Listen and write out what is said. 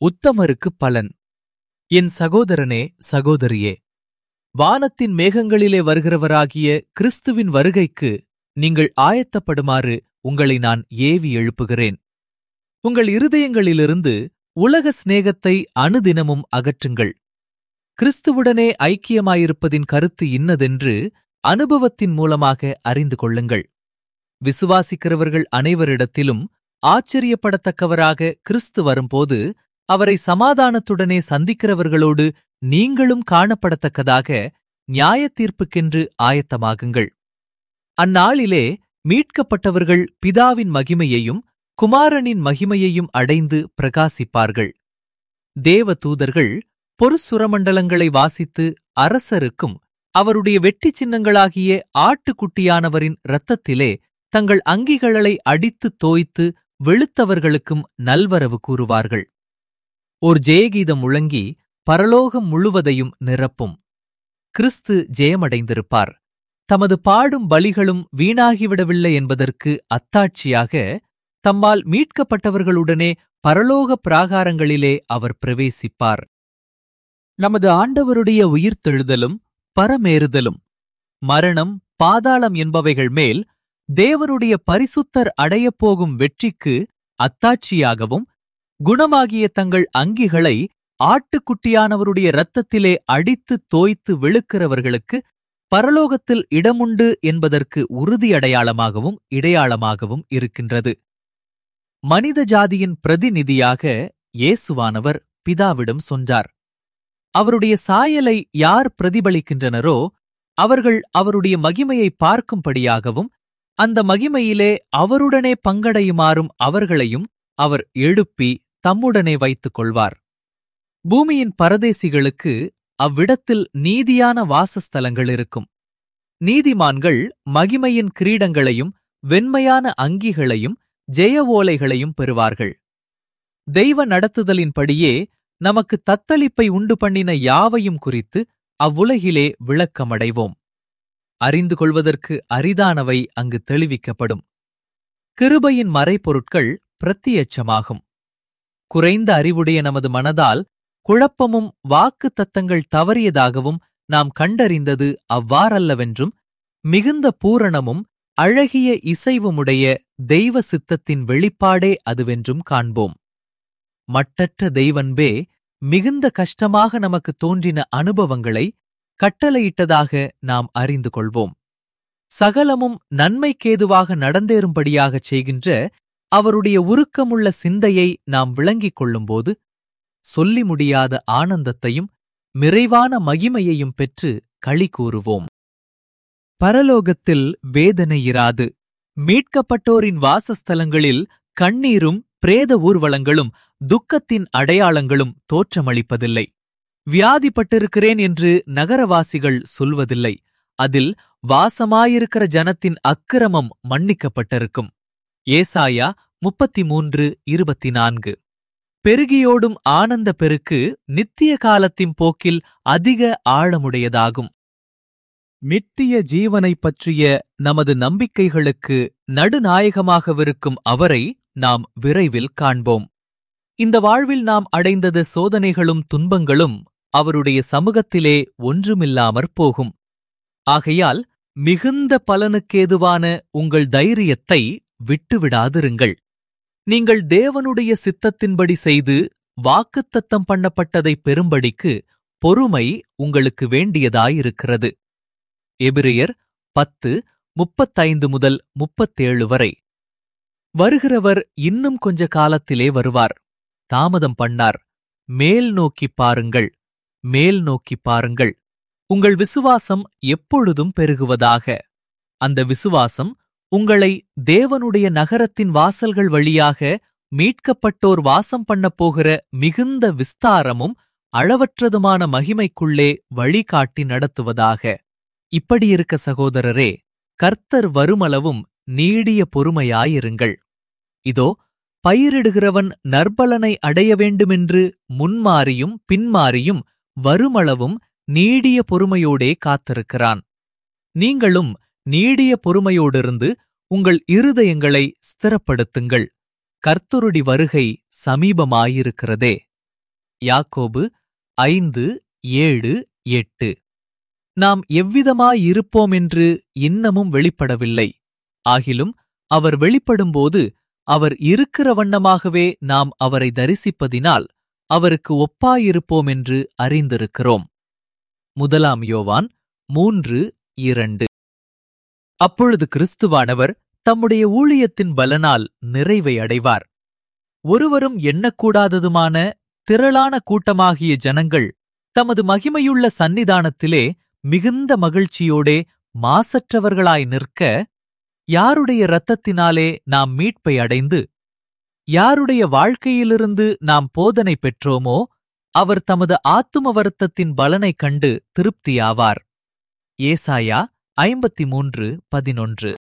உத்தமருக்கு பலன். என் சகோதரனே, சகோதரியே, வானத்தின் மேகங்களிலே வருகிறவராகிய கிறிஸ்துவின் வருகைக்கு நீங்கள் ஆயத்தப்படுமாறு உங்களை நான் ஏவி எழுப்புகிறேன். உங்கள் இருதயங்களிலிருந்து உலக சிநேகத்தை அனுதினமும் அகற்றுங்கள். கிறிஸ்துவுடனே ஐக்கியமாயிருப்பதின் கருத்து இன்னதென்று அனுபவத்தின் மூலமாக அறிந்து கொள்ளுங்கள். விசுவாசிக்கிறவர்கள் அனைவரிடத்திலும் ஆச்சரியப்படத்தக்கவராக கிறிஸ்து வரும்போது அவரை சமாதானத்துடனே சந்திக்கிறவர்களோடு நீங்களும் காணப்படத்தக்கதாக நியாயத்தீர்ப்புக்கென்று ஆயத்தமாகுங்கள். அந்நாளிலே மீட்கப்பட்டவர்கள் பிதாவின் மகிமையையும் குமாரனின் மகிமையையும் அடைந்து பிரகாசிப்பார்கள். தேவ தூதர்கள் பொருசுரமண்டலங்களை வாசித்து அரசருக்கும் அவருடைய வெற்றிச் சின்னங்களாகிய ஆட்டுக்குட்டியானவரின் இரத்தத்திலே தங்கள் அங்கிகளை அடித்துத் தோய்த்து வெளுத்தவர்களுக்கும் நல்வரவு கூறுவார்கள். ஓர் ஜெயகீதம் முழங்கி பரலோகம் முழுவதையும் நிரப்பும். கிறிஸ்து ஜெயமடைந்திருப்பார். தமது பாடும் பலிகளும் வீணாகிவிடவில்லை என்பதற்கு அத்தாட்சியாக தம்மால் மீட்கப்பட்டவர்களுடனே பரலோக பிராகாரங்களிலே அவர் பிரவேசிப்பார். நமது ஆண்டவருடைய உயிர்த்தெழுதலும் பரமேறுதலும் மரணம், பாதாளம் என்பவைகள் மேல் தேவனுடைய பரிசுத்தர் அடையப்போகும் வெற்றிக்கு அத்தாட்சியாகவும், குணமாகிய தங்கள் அங்கிகளை ஆட்டுக்குட்டியானவருடைய இரத்தத்திலே அடித்துத் தோய்த்து வெளுக்கிறவர்களுக்கு பரலோகத்தில் இடமுண்டு என்பதற்கு உறுதியடையாளமாகவும் இடையாளமாகவும் இருக்கின்றது. மனித ஜாதியின் பிரதிநிதியாக இயேசுவானவர் பிதாவிடம் சொன்னார். அவருடைய சாயலை யார் பிரதிபலிக்கின்றனரோ அவர்கள் அவருடைய மகிமையை பார்க்கும்படியாகவும் அந்த மகிமையிலே அவருடனே பங்கடையுமாறும் அவர்களையும் அவர் எழுப்பி தம்முடனே வைத்துக் கொள்வார். பூமியின் பரதேசிகளுக்கு அவ்விடத்தில் நீதியான வாசஸ்தலங்கள் இருக்கும். நீதிமான்கள் மகிமையின் கிரீடங்களையும் வெண்மையான அங்கிகளையும் ஜெய ஓலைகளையும் பெறுவார்கள். தெய்வ நடத்துதலின்படியே நமக்கு தத்தளிப்பை உண்டு பண்ணின யாவையும் குறித்து அவ்வுலகிலே விளக்கமடைவோம். அறிந்து கொள்வதற்கு அரிதானவை அங்கு தெளிவிக்கப்படும். கிருபையின் மறைபொருட்கள் பிரத்தியட்சமாகும். குறைந்த அறிவுடைய நமது மனதால் குழப்பமும் வாக்கு தத்தங்கள் தவறியதாகவும் நாம் கண்டறிந்தது அவ்வாறல்லவென்றும், மிகுந்த பூரணமும் அழகிய இசைவுமுடைய தெய்வ சித்தத்தின் வெளிப்பாடே அதுவென்றும் காண்போம். மட்டற்ற தெய்வன்பே மிகுந்த கஷ்டமாக நமக்கு தோன்றின அனுபவங்களை கட்டளையிட்டதாக நாம் அறிந்து கொள்வோம். சகலமும் நன்மைக்கேதுவாக நடந்தேறும்படியாகச் செய்கின்ற அவருடைய உருக்கமுள்ள சிந்தையை நாம் விளங்கிக் கொள்ளும்போது சொல்லி முடியாத ஆனந்தத்தையும் நிறைவான மகிமையையும் பெற்று களி கூறுவோம். பரலோகத்தில் வேதனை இராது. மீட்கப்பட்டோரின் வாசஸ்தலங்களில் கண்ணீரும் பிரேத ஊர்வலங்களும் துக்கத்தின் அடையாளங்களும் தோற்றமளிப்பதில்லை. வியாதிப்பட்டிருக்கிறேன் என்று நகரவாசிகள் சொல்வதில்லை. அதில் வாசமாயிருக்கிற ஜனத்தின் அக்கிரமம் மன்னிக்கப்பட்டிருக்கும். ஏசாயா 33:24. பெருகியோடும் ஆனந்த பெருக்கு நித்திய காலத்தின் போக்கில் அதிக ஆழமுடையதாகும். நித்திய ஜீவனைப் பற்றிய நமது நம்பிக்கைகளுக்கு நடுநாயகமாகவிருக்கும் அவரை நாம் விரைவில் காண்போம். இந்த வாழ்வில் நாம் அடைந்தது சோதனைகளும் துன்பங்களும் அவருடைய சமூகத்திலே ஒன்றுமில்லாமற் போகும். ஆகையால் மிகுந்த பலனுக்கேதுவான உங்கள் தைரியத்தை விட்டுவிடாதிருங்கள். நீங்கள் தேவனுடைய சித்தத்தின்படி செய்து வாக்குத்தத்தம் பண்ணப்பட்டதை பெறும்படிக்கு பொறுமை உங்களுக்கு வேண்டியதாயிருக்கிறது. எபிரெயர் 10:35-37 வரை. வருகிறவர் இன்னும் கொஞ்ச காலத்திலே வருவார். தாமதம் பண்ணார். மேல் நோக்கிப் பாருங்கள், மேல் நோக்கிப் பாருங்கள். உங்கள் விசுவாசம் எப்பொழுதும் பெருகுவதாக. அந்த விசுவாசம் உங்களை தேவனுடைய நகரத்தின் வாசல்கள் வழியாக மீட்கப்பட்டோர் வாசம் பண்ணப்போகிற மிகுந்த விஸ்தாரமும் அளவற்றதுமான மகிமைக்குள்ளே வழிகாட்டி நடத்துவதாக. இப்படியிருக்க சகோதரரே, கர்த்தர் வருமளவும் நீடிய பொறுமையாயிருங்கள். இதோ, பயிரிடுகிறவன் நற்பலனை அடைய வேண்டுமென்று முன்மாறியும் பின்மாறியும் வருமளவும் நீடிய பொறுமையோடே காத்திருக்கிறான். நீங்களும் நீடிய பொறுமையோடிருந்து உங்கள் இருதயங்களை ஸ்திரப்படுத்துங்கள். கர்த்தருடைய வருகை சமீபமாயிருக்கிறதே. யாக்கோபு 5:7-8. நாம் எவ்விதமாயிருப்போமென்று இன்னமும் வெளிப்படவில்லை. ஆகிலும் அவர் வெளிப்படும்போது அவர் இருக்கிற வண்ணமாகவே நாம் அவரை தரிசிப்பதினால் அவருக்கு ஒப்பாயிருப்போமென்று அறிந்திருக்கிறோம். 1 யோவான் 3:2. அப்பொழுது கிறிஸ்துவானவர் தம்முடைய ஊழியத்தின் பலனால் நிறைவை அடைவார். ஒருவரும் எண்ணக்கூடாததுமான திரளான கூட்டமாகிய ஜனங்கள் தமது மகிமையுள்ள சந்நிதானத்திலே மிகுந்த மகிழ்ச்சியோடே மாசற்றவர்களாய் நிற்க, யாருடைய இரத்தத்தினாலே நாம் மீட்பை அடைந்து, யாருடைய வாழ்க்கையிலிருந்து நாம் போதனை பெற்றோமோ, அவர் தமது ஆத்தும வருத்தத்தின் பலனைக் கண்டு திருப்தியாவார். ஏசாயா 53:11.